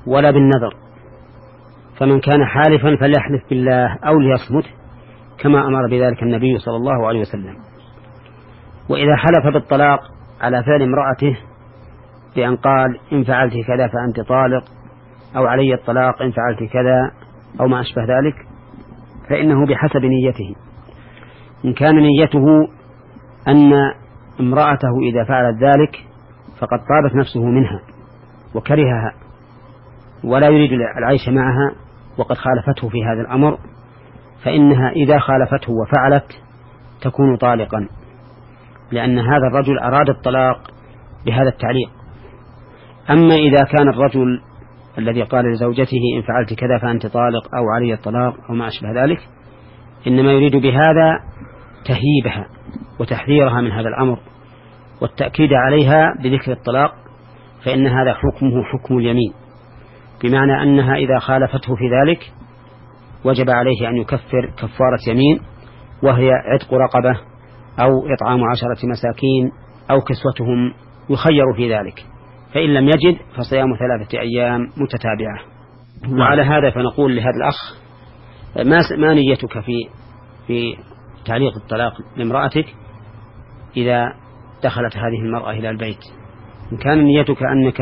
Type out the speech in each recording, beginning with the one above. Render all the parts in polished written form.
ولا بالنذر، فمن كان حالفا فليحلف بالله أو ليصمت كما أمر بذلك النبي صلى الله عليه وسلم. وإذا حلف بالطلاق على فعل امرأته بأن قال إن فعلت كذا فأنت طالق، أو علي الطلاق إن فعلت كذا، أو ما أشبه ذلك، فإنه بحسب نيته. إن كان نيته أن امرأته إذا فعلت ذلك فقد طابت نفسه منها وكرهها ولا يريد العيش معها وقد خالفته في هذا الأمر، فإنها إذا خالفته وفعلت تكون طالقا، لأن هذا الرجل أراد الطلاق بهذا التعليق. أما إذا كان الرجل الذي قال لزوجته إن فعلت كذا فأنت طالق أو علي الطلاق أو ما أشبه ذلك، إنما يريد بهذا تهييبها وتحذيرها من هذا الأمر والتأكيد عليها بذكر الطلاق، فإن هذا حكمه حكم اليمين، بمعنى أنها إذا خالفته في ذلك وجب عليه أن يكفر كفارة يمين، وهي عتق رقبة أو إطعام 10 مساكين أو كسوتهم، يخير في ذلك، فإن لم يجد فصيام 3 أيام متتابعة. وعلى هذا فنقول لهذا الأخ ما نيتك في تعليق الطلاق لامرأتك إذا دخلت هذه المرأة إلى البيت؟ إن كان نيتك أنك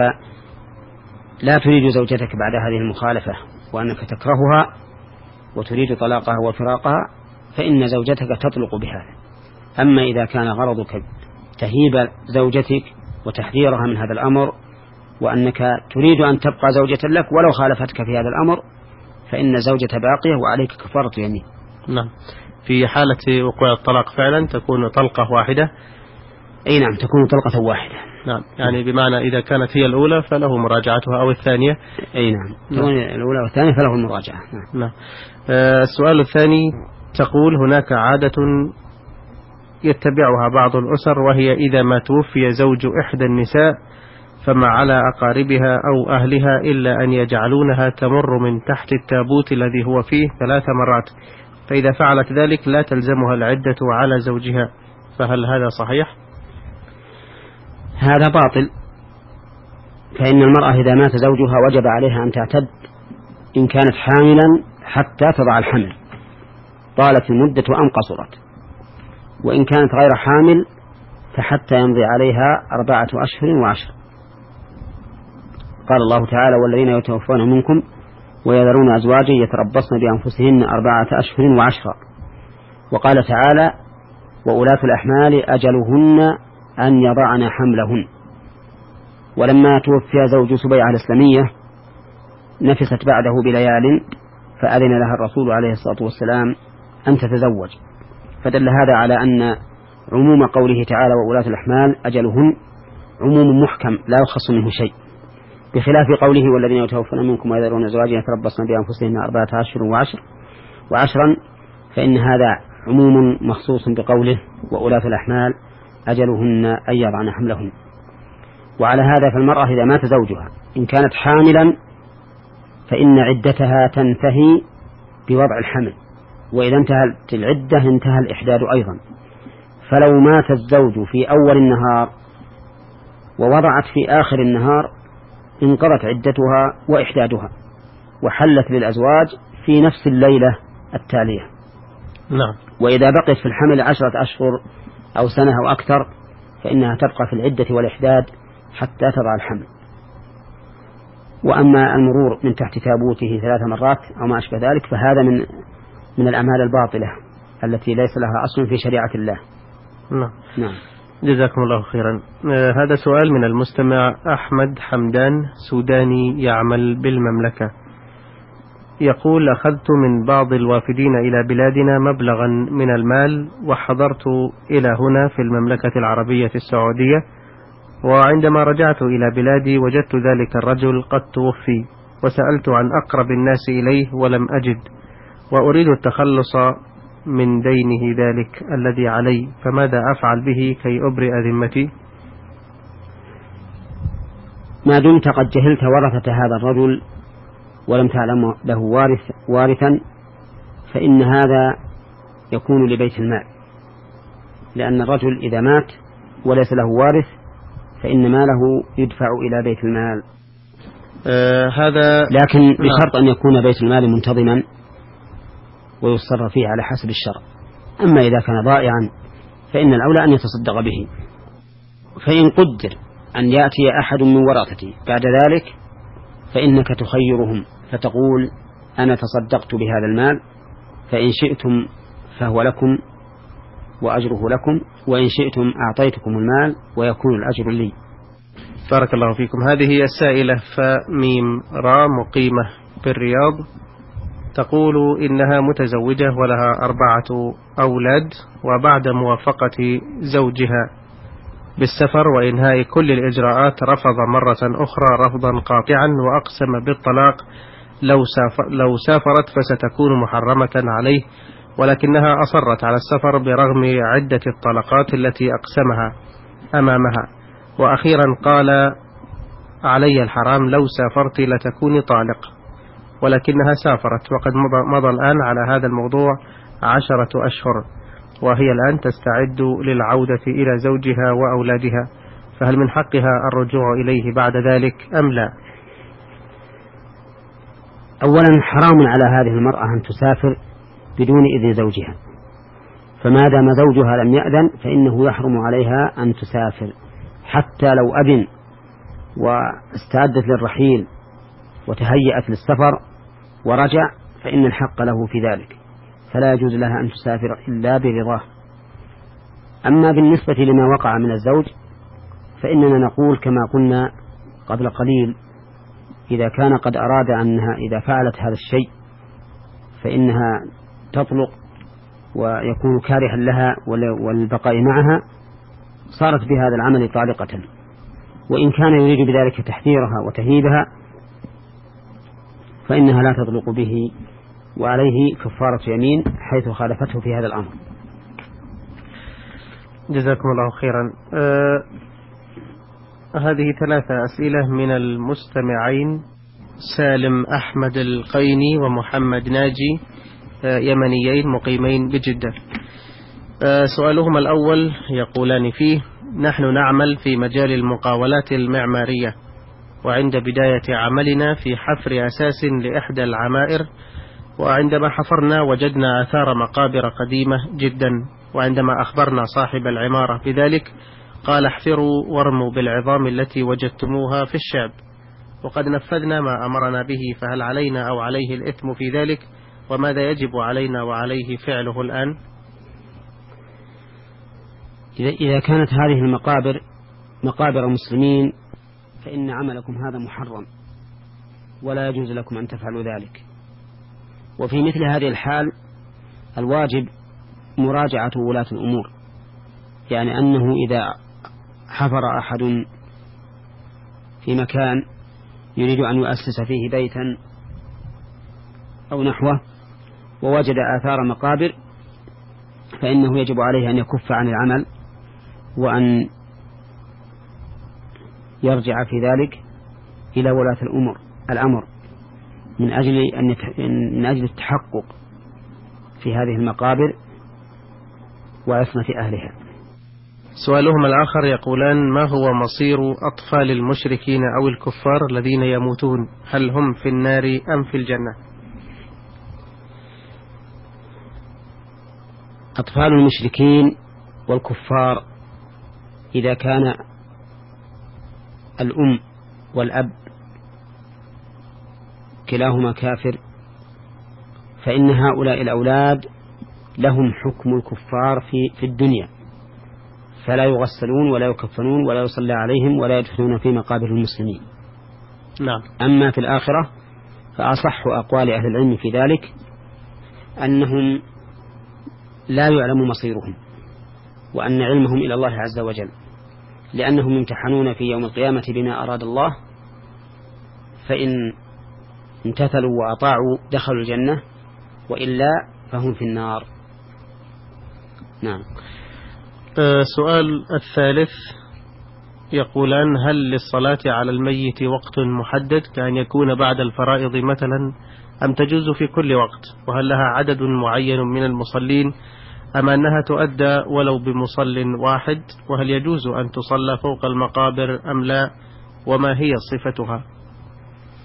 لا تريد زوجتك بعد هذه المخالفة وأنك تكرهها وتريد طلاقها وفراقها فإن زوجتك تطلق بهذا. أما إذا كان غرضك تهيب زوجتك وتحذيرها من هذا الأمر وأنك تريد أن تبقى زوجة لك ولو خالفتك في هذا الأمر، فإن زوجة باقية وعليك كفارة يمين. نعم. في حالة وقوع الطلاق فعلا تكون طلقة واحدة. أي نعم، تكون طلقة واحدة. نعم، يعني بمعنى إذا كانت هي الأولى فله مراجعتها أو الثانية. أي نعم، تكون الأولى والثانية فله المراجعة. نعم. السؤال الثاني تقول هناك عادة يتبعها بعض الأسر، وهي إذا ما توفي زوج إحدى النساء فما على أقاربها أو أهلها إلا أن يجعلونها تمر من تحت التابوت الذي هو فيه 3 مرات، فإذا فعلت ذلك لا تلزمها العدة على زوجها، فهل هذا صحيح؟ هذا باطل، فإن المرأة إذا مات زوجها وجب عليها أن تعتد إن كانت حاملا حتى تضع الحمل، طالت المدة أم قصرت، وإن كانت غير حامل فحتى يمضي عليها 4 أشهر و10. قال الله تعالى والذين يتوفون منكم ويذرون أزواجا يتربصن بأنفسهن 4 أشهر و10. وقال تعالى وأولاة الأحمال أجلهن أن يضعن حملهن. ولما توفي زوج سبيعة الإسلامية نفست بعده بليال فأذن لها الرسول عليه الصلاة والسلام أن تتزوج، فدل هذا على أن عموم قوله تعالى وأولاة الأحمال أجلهن عموم محكم لا يخص منه شيء، بخلاف قوله والذين يتوفون منكم ويذرون أزواجا يتربصن بأنفسهن 4 أشهر و10 فإن هذا عموم مخصوص بقوله وأولاة الأحمال أجلهن أن يضعن حملهن. وعلى هذا فالمرأة إذا مات زوجها إن كانت حاملا فإن عدتها تنتهي بوضع الحمل، وإذا انتهت العدة انتهى الإحداد أيضا. فلو مات الزوج في أول النهار ووضعت في آخر النهار انقضت عدتها وإحدادها وحلت للأزواج في نفس الليلة التالية. نعم. وإذا بقيت في الحمل 10 أشهر أو سنة أو أكثر فإنها تبقى في العدة والإحداد حتى تضع الحمل. وأما المرور من تحت تابوته 3 مرات أو ما أشبه ذلك فهذا من الأعمال الباطلة التي ليس لها أصل في شريعة الله. نعم. جزاكم الله خيرا. هذا سؤال من المستمع أحمد حمدان سوداني يعمل بالمملكة، يقول أخذت من بعض الوافدين إلى بلادنا مبلغا من المال وحضرت إلى هنا في المملكة العربية السعودية، وعندما رجعت إلى بلادي وجدت ذلك الرجل قد توفي، وسألت عن أقرب الناس إليه ولم أجد، وأريد التخلص من دينه ذلك الذي علي، فماذا أفعل به كي أبرئ ذمتي؟ ما دمت قد جهلت ورثة هذا الرجل ولم تعلم له وارثا فإن هذا يكون لبيت المال، لأن الرجل إذا مات وليس له وارث فإن ماله يدفع إلى بيت المال. هذا لكن بشرط أن يكون بيت المال منتظما ويصرف فيه على حسب الشرع. أما إذا كان ضائعا فإن الأولى أن يتصدق به. فإن قدر أن يأتي أحد من ورثته بعد ذلك فإنك تخيرهم فتقول أنا تصدقت بهذا المال، فإن شئتم فهو لكم وأجره لكم، وإن شئتم أعطيتكم المال ويكون الأجر لي. بارك الله فيكم. هذه السائلة فميم را مقيمة بالرياض تقول إنها متزوجة ولها 4 أولاد، وبعد موافقة زوجها بالسفر وإنهاء كل الإجراءات رفض مرة أخرى رفضا قاطعا وأقسم بالطلاق لو سافرت فستكون محرمة عليه، ولكنها أصرت على السفر برغم عدة الطلقات التي أقسمها أمامها، وأخيرا قال علي الحرام لو سافرت لتكوني طالق، ولكنها سافرت وقد مضى الآن على هذا الموضوع 10 أشهر، وهي الآن تستعد للعودة إلى زوجها وأولادها، فهل من حقها الرجوع إليه بعد ذلك أم لا؟ أولا حرام على هذه المرأة أن تسافر بدون إذن زوجها، فما دام زوجها لم يأذن فإنه يحرم عليها أن تسافر، حتى لو أذن واستعدت للرحيل وتهيأت للسفر ورجع فإن الحق له في ذلك، فلا يجوز لها أن تسافر إلا برضاه. أما بالنسبة لما وقع من الزوج فإننا نقول كما قلنا قبل قليل، إذا كان قد أراد أنها إذا فعلت هذا الشيء فإنها تطلق ويكون كارها لها والبقاء معها، صارت بهذا العمل طالقة، وإن كان يريد بذلك تحذيرها وتهيبها فإنها لا تطلق به، وعليه كفارة يمين حيث خالفته في هذا الأمر. جزاكم الله خيرا. هذه 3 أسئلة من المستمعين سالم أحمد القيني ومحمد ناجي، يمنيين مقيمين بجدة. سؤالهما الأول يقولان فيه: نحن نعمل في مجال المقاولات المعمارية، وعند بداية عملنا في حفر أساس لإحدى العمائر، وعندما حفرنا وجدنا آثار مقابر قديمة جدا، وعندما أخبرنا صاحب العمارة بذلك قال احفروا وارموا بالعظام التي وجدتموها في الشعب، وقد نفذنا ما أمرنا به، فهل علينا أو عليه الإثم في ذلك؟ وماذا يجب علينا وعليه فعله الآن؟ إذا كانت هذه المقابر مقابر مسلمين فإن عملكم هذا محرم ولا يجوز لكم أن تفعلوا ذلك. وفي مثل هذه الحال الواجب مراجعة ولاة الأمور، يعني أنه إذا حفر أحد في مكان يريد أن يؤسس فيه بيتا أو نحوه ووجد آثار مقابر فإنه يجب عليه أن يكف عن العمل وأن يرجع في ذلك إلى ولاة الأمر من أجل التحقق في هذه المقابر وعصمة أهلها. سؤالهم الآخر يقولان: ما هو مصير أطفال المشركين أو الكفار الذين يموتون؟ هل هم في النار أم في الجنة؟ أطفال المشركين والكفار إذا كان الأم والأب كلاهما كافر فإن هؤلاء الأولاد لهم حكم الكفار في الدنيا، فلا يغسلون ولا يكفنون ولا يصلى عليهم ولا يدفنون في مقابر المسلمين. نعم. أما في الآخرة فأصح أقوال أهل العلم في ذلك أنهم لا يعلم مصيرهم، وأن علمهم إلى الله عز وجل، لأنهم يمتحنون في يوم القيامة بما أراد الله، فإن امتثلوا وأطاعوا دخلوا الجنة، وإلا فهم في النار. نعم. سؤال الثالث يقولان: هل للصلاة على الميت وقت محدد كأن يكون بعد الفرائض مثلا، أم تجوز في كل وقت؟ وهل لها عدد معين من المصلين أم أنها تؤدى ولو بمصل واحد؟ وهل يجوز أن تصلى فوق المقابر أم لا؟ وما هي صفتها؟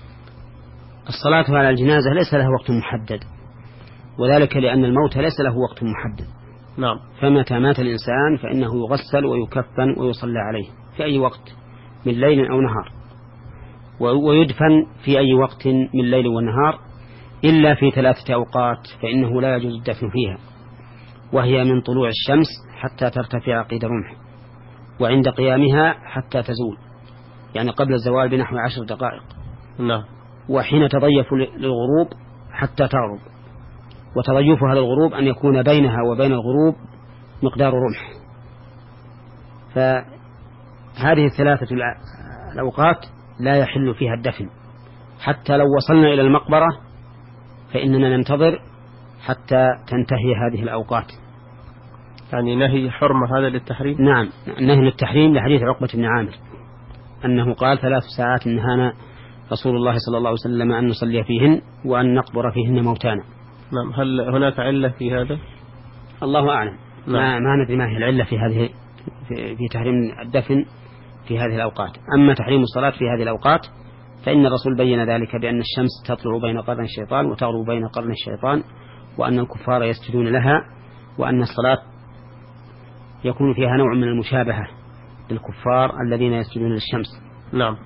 الصلاة على الجنازة ليس له وقت محدد، وذلك لأن الموت ليس له وقت محدد. نعم. فمتى مات الإنسان فإنه يغسل ويكفن ويصلى عليه في أي وقت من ليل أو نهار، ويدفن في أي وقت من ليل ونهار إلا في 3 أوقات فإنه لا يجوز الدفن فيها، وهي من طلوع الشمس حتى ترتفع قيد رمح، وعند قيامها حتى تزول، يعني قبل الزوال بنحو 10 دقائق. نعم. وحين تضيف للغروب حتى تغرب، وتضيفها للغروب أن يكون بينها وبين الغروب مقدار رمح. فهذه 3 الأوقات لا يحل فيها الدفن. حتى لو وصلنا إلى المقبرة فإننا ننتظر حتى تنتهي هذه الأوقات. يعني نهي حرمة هذا للتحريم؟ نعم، نهي للتحريم لحديث عقبة بن عامر أنه قال 3 ساعات نهانا رسول الله صلى الله عليه وسلم أن نصلي فيهن وأن نقبر فيهن موتانا. نعم. هل هناك علة في هذا؟ الله أعلم. نعم. ما ندري ما هي العلة في هذه في تحريم الدفن في هذه الأوقات. أما تحريم الصلاة في هذه الأوقات فإن الرسول بين ذلك بأن الشمس تطلع بين قرن الشيطان وتغرب بين قرن الشيطان، وأن الكفار يسجدون لها، وأن الصلاة يكون فيها نوع من المشابهة للكفار الذين يسجدون للشمس. نعم.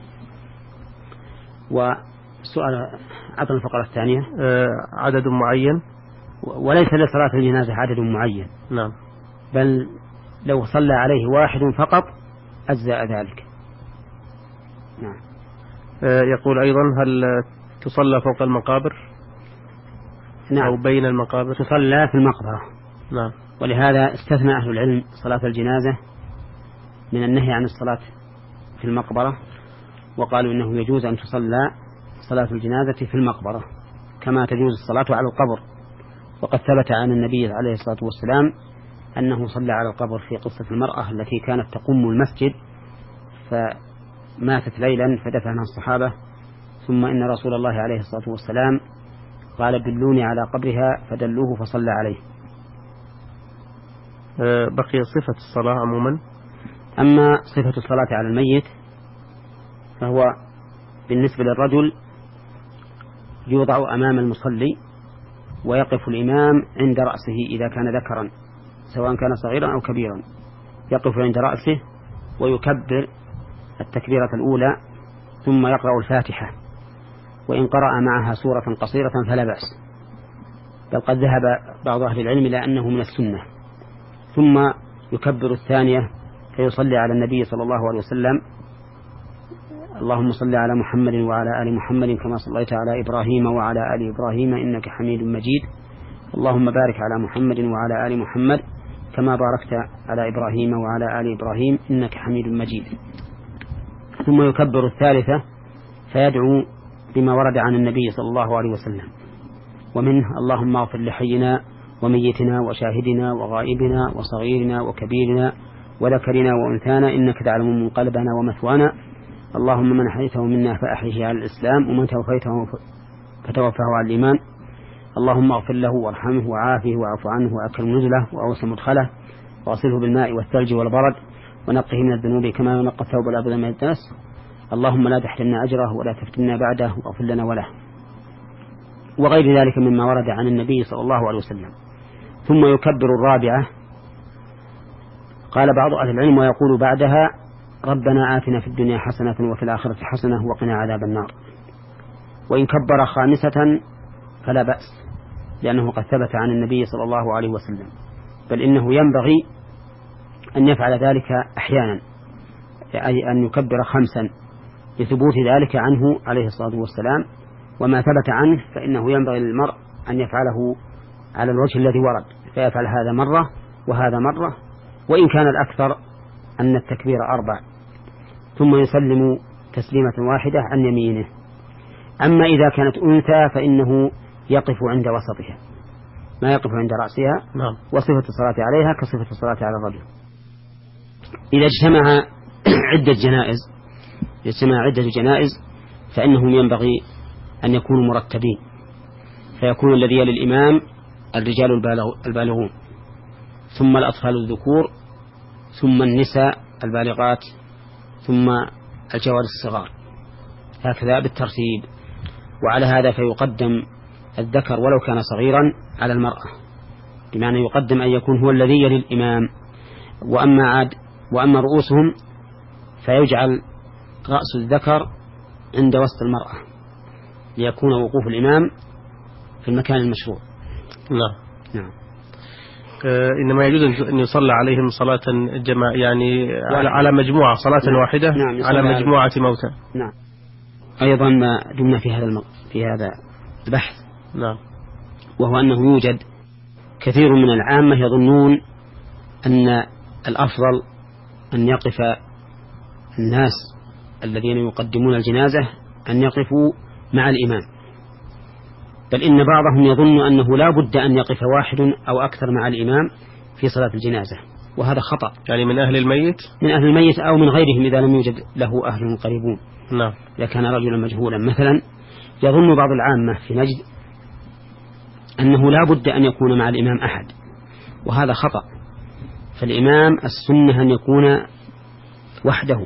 وسؤال عطنا الفقرة الثانية. عدد معين؟ وليس لصلاة الجنازة عدد معين. نعم. بل لو صلى عليه واحد فقط أجزاء ذلك. نعم. يقول أيضا هل تصلى فوق المقابر؟ نعم. أو بين المقابر؟ تصلى في المقبرة. نعم. ولهذا استثنى أهل العلم صلاة الجنازة من النهي عن الصلاة في المقبرة، وقالوا إنه يجوز أن تصلى صلاة الجنازة في المقبرة كما تجوز الصلاة على القبر. وقد ثبت عن النبي عليه الصلاة والسلام أنه صلى على القبر في قصة المرأة التي كانت تقوم المسجد فماتت ليلا فدفنها الصحابة، ثم إن رسول الله عليه الصلاة والسلام قال دلوني على قبرها فدلوه فصلى عليه. بقي صفة الصلاة عموما. أما صفة الصلاة على الميت فهو بالنسبة للرجل يوضع أمام المصلي ويقف الإمام عند رأسه إذا كان ذكرا سواء كان صغيرا أو كبيرا، يقف عند رأسه ويكبر التكبيرة الأولى ثم يقرأ الفاتحة، وإن قرأ معها سورة قصيرة فلا بأس، بل قد ذهب بعض أهل العلم إلى أنه من السنة. ثم يكبر الثانية فيصلي على النبي صلى الله عليه وسلم: اللهم صل على محمد وعلى آل محمد كما صليت على إبراهيم وعلى آل إبراهيم إنك حميد مجيد، اللهم بارك على محمد وعلى آل محمد كما باركت على إبراهيم وعلى آل إبراهيم إنك حميد مجيد. ثم يكبر الثالثة فيدعو بما ورد عن النبي صلى الله عليه وسلم، ومنه: اللهم اغفر لحينا وميتنا وشاهدنا وغائبنا وصغيرنا وكبيرنا وذكرنا وأنثانا إنك تعلم منقلبنا ومثوانا، اللهم من أحييته منا فأحيه على الإسلام ومن توفيته فتوفه على الإيمان، اللهم اغفر له وارحمه وعافه واعف عنه وأكرم نزله وأوسع مدخله واغسله بالماء والثلج والبرد ونقه من الذنوب كما ينقى الثوب الأبيض من الدنس، اللهم لا تحرمنا أجره ولا تفتنا بعده واغفر لنا وله، وغير ذلك مما ورد عن النبي صلى الله عليه وسلم. ثم يكبر الرابعة. قال بعض أهل العلم ويقول بعدها: ربنا آتنا في الدنيا حسنة وفي الآخرة حسنة وقنا عذاب النار. وإن كبر خامسة فلا بأس، لأنه قد ثبت عن النبي صلى الله عليه وسلم، بل إنه ينبغي أن يفعل ذلك أحيانا، أي أن يكبر 5 لثبوت ذلك عنه عليه الصلاة والسلام، وما ثبت عنه فإنه ينبغي للمرء أن يفعله على الوجه الذي ورد، فيفعل هذا مرة وهذا مرة، وإن كان الأكثر أن التكبير 4، ثم يسلم تسليمة واحدة عن يمينه. أما إذا كانت أنثى فإنه يقف عند وسطها، ما يقف عند رأسها. نعم. وصفة الصلاة عليها كصفة الصلاة على الرجل. إذا اجتمع عدة جنائز فإنهم ينبغي أن يكونوا مرتبين، فيكون الذي يلي الإمام الرجال البالغون، ثم الأطفال الذكور، ثم النساء البالغات، ثم الجوار الصغار، هكذا بالترتيب. وعلى هذا فيقدم الذكر ولو كان صغيرا على المرأة، بمعنى يقدم أن يكون هو الذي يلي الإمام. وأما رؤوسهم فيجعل رأس الذكر عند وسط المرأة ليكون وقوف الإمام في المكان المشروع. نعم. إنما يجوز أن يصلى عليهم صلاة يعني على مجموعة صلاة واحدة. نعم. على مجموعة موتى. نعم. أيضا ما دمنا في هذا البحث، نعم، وهو أنه يوجد كثير من العامة يظنون أن الأفضل أن يقف الناس الذين يقدمون الجنازة أن يقفوا مع الإمام، بل إن بعضهم يظن أنه لا بد أن يقف واحد أو أكثر مع الإمام في صلاة الجنازة، وهذا خطأ. يعني من أهل الميت أو من غيرهم إذا لم يوجد له أهل قريبون. نعم. إذا كان رجلا مجهولا مثلا، يظن بعض العامة في نجد أنه لا بد أن يكون مع الإمام أحد، وهذا خطأ. فالإمام السنة أن يكون وحده،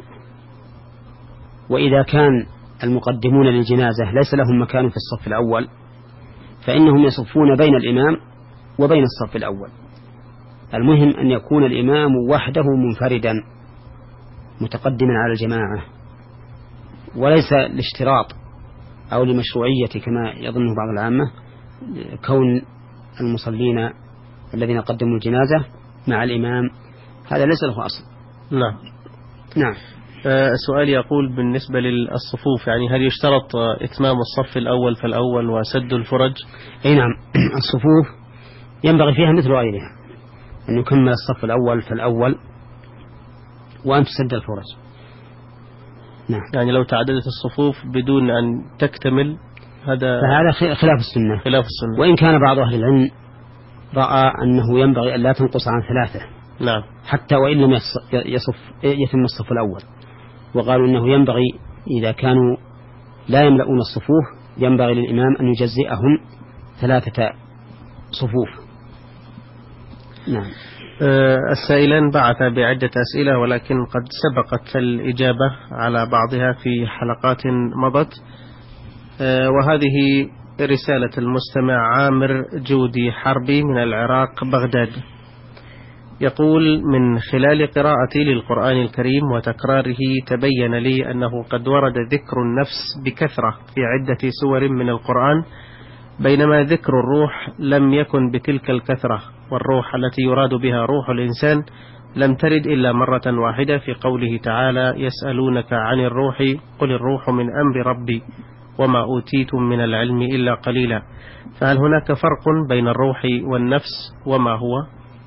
وإذا كان المقدمون للجنازة ليس لهم مكان في الصف الأول فإنهم يصفون بين الإمام وبين الصف الأول. المهم أن يكون الإمام وحده منفردا متقدما على الجماعة، وليس الاشتراط أو لمشروعية كما يظنه بعض العامة كون المصلين الذين قدموا الجنازة مع الإمام، هذا ليس له أصل. نعم. السؤال يقول بالنسبة للصفوف، يعني هل يشترط إتمام الصف الأول فالأول وسد الفرج؟ أي نعم. الصفوف ينبغي فيها مثل غيرها أن يكمل الصف الأول فالأول وأن تسد الفرج. نعم. يعني لو تعددت الصفوف بدون أن تكتمل فهذا خلاف السنة. وإن كان بعض أهل العلم رأى أنه ينبغي أن لا تنقص عن 3. نعم. حتى وإن لم يتم الصف الأول، وقالوا أنه ينبغي إذا كانوا لا يملؤون الصفوف ينبغي للإمام أن يجزئهم 3 صفوف. نعم. السائلان بعث بعدة أسئلة ولكن قد سبقت الإجابة على بعضها في حلقات مضت، وهذه رسالة المستمع عامر جودي حربي من العراق بغداد. يقول: من خلال قراءتي للقرآن الكريم وتكراره تبين لي أنه قد ورد ذكر النفس بكثرة في عدة سور من القرآن، بينما ذكر الروح لم يكن بتلك الكثرة، والروح التي يراد بها روح الإنسان لم ترد إلا مرة واحدة في قوله تعالى: يسألونك عن الروح قل الروح من أمر ربي وما أوتيتم من العلم إلا قليلا. فهل هناك فرق بين الروح والنفس وما هو؟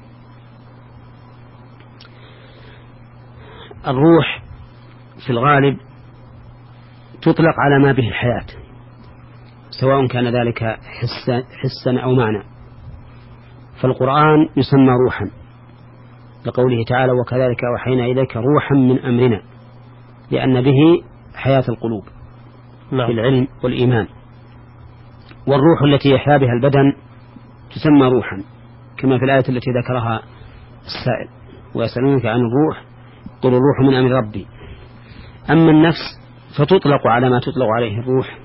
الروح في الغالب تطلق على ما به الحياة، سواء كان ذلك حسا أو معنى. فالقرآن يسمى روحا لقوله تعالى: وكذلك أوحينا إليك روحا من أمرنا، لأن به حياة القلوب في العلم والإيمان. والروح التي يحيا بها البدن تسمى روحا، كما في الآية التي ذكرها السائل: ويسألونك عن الروح قل الروح من أمر ربي. أما النفس فتطلق على ما تطلق عليه الروح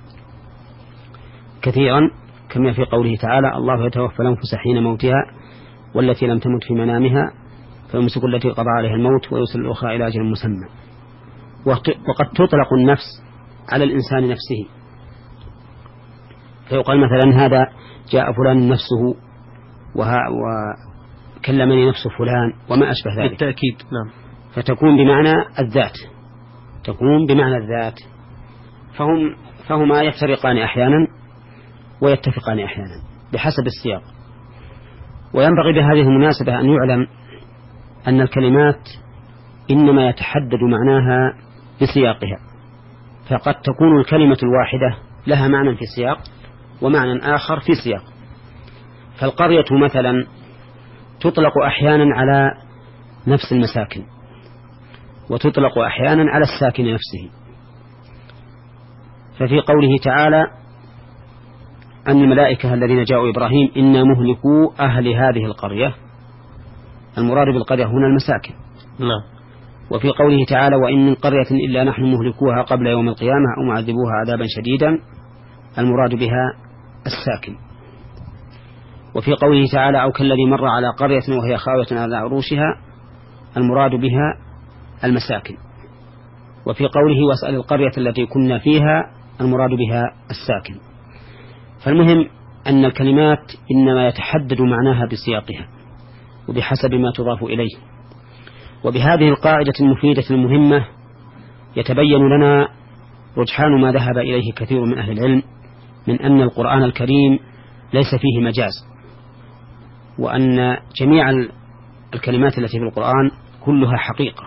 كثيرا، كما في قوله تعالى: الله يتوفى الأنفس حين موتها والتي لم تمت في منامها فيمسك التي قضى عليها الموت ويرسل الأخرى إلى أجل مسمى. وقد تطلق النفس على الإنسان نفسه، فيقال مثلا: هذا جاء فلان نفسه وكلمني نفس فلان وما أشبه ذلك. بالتأكيد. نعم. فتكون بمعنى الذات. فهما يفترقان أحيانا ويتفقان أحيانا بحسب السياق. وينبغي بهذه المناسبة أن يعلم أن الكلمات إنما يتحدد معناها بسياقها، فقد تكون الكلمة الواحدة لها معنى في سياق ومعنى آخر في سياق. فالقرية مثلا تطلق أحيانا على نفس المساكن، وتطلق أحيانا على الساكن نفسه. ففي قوله تعالى أن الملائكة الذين جاءوا إبراهيم إنا مهلكو أهل هذه القرية، المراد بالقرية هنا المساكن. نعم. وفي قوله تعالى وإن من قرية إلا نحن مهلكوها قبل يوم القيامة أو معذبوها عذابا شديدا المراد بها الساكن. وفي قوله تعالى أو كالذي مر على قرية وهي خاوية على عروشها المراد بها المساكن. وفي قوله واسأل القرية التي كنا فيها المراد بها الساكن. فالمهم أن الكلمات إنما يتحدد معناها بسياقها وبحسب ما تضاف إليه. وبهذه القاعدة المفيدة المهمة يتبين لنا رجحان ما ذهب إليه كثير من أهل العلم من أن القرآن الكريم ليس فيه مجاز، وأن جميع الكلمات التي في القرآن كلها حقيقة،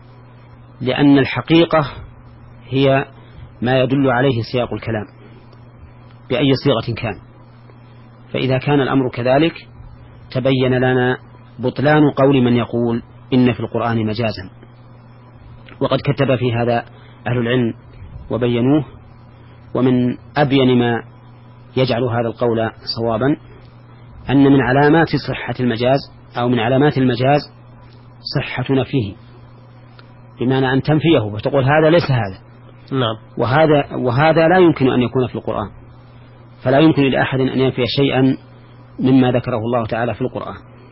لأن الحقيقة هي ما يدل عليه سياق الكلام بأي صيغة كان. فإذا كان الأمر كذلك تبين لنا بطلان قول من يقول إن في القرآن مجازا. وقد كتب في هذا أهل العلم وبينوه. ومن أبين ما يجعل هذا القول صوابا أن من علامات صحة المجاز أو من علامات المجاز صحة نفيه، بمعنى أن تنفيه وتقول هذا ليس هذا. نعم. وهذا لا يمكن أن يكون في القرآن، فلا يمكن لأحد أن ينفي شيئا مما ذكره الله تعالى في القرآن.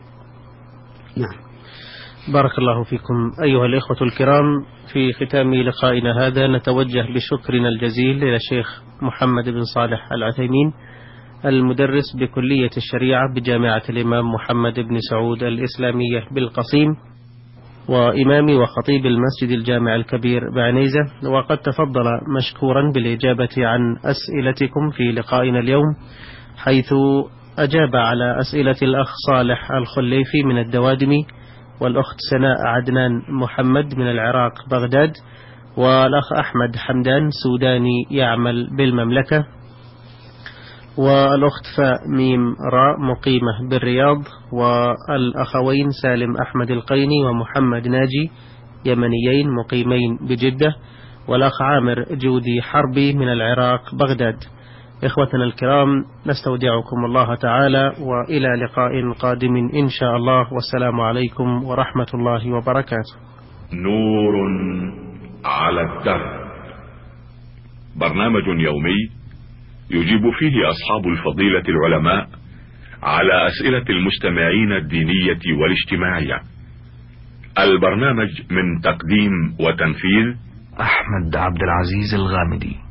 نعم. بارك الله فيكم أيها الإخوة الكرام. في ختام لقائنا هذا نتوجه بشكرنا الجزيل إلى الشيخ محمد بن صالح العثيمين المدرس بكلية الشريعة بجامعة الإمام محمد بن سعود الإسلامية بالقصيم، وإمام وخطيب المسجد الجامع الكبير بعنيزة، وقد تفضل مشكورا بالإجابة عن أسئلتكم في لقائنا اليوم، حيث أجاب على أسئلة الأخ صالح الخليفي من الدوادمي، والأخت سناء عدنان محمد من العراق بغداد، والأخ أحمد حمدان سوداني يعمل بالمملكة، والأخت فاء ميم راء مقيمة بالرياض، والأخوين سالم أحمد القيني ومحمد ناجي يمنيين مقيمين بجدة، والأخ عامر جودي حربي من العراق بغداد. إخوتنا الكرام نستودعكم الله تعالى وإلى لقاء قادم إن شاء الله، والسلام عليكم ورحمة الله وبركاته. نور على الدرب، برنامج يومي يجيب فيه أصحاب الفضيلة العلماء على أسئلة المستمعين الدينية والاجتماعية. البرنامج من تقديم وتنفيذ أحمد عبد العزيز الغامدي.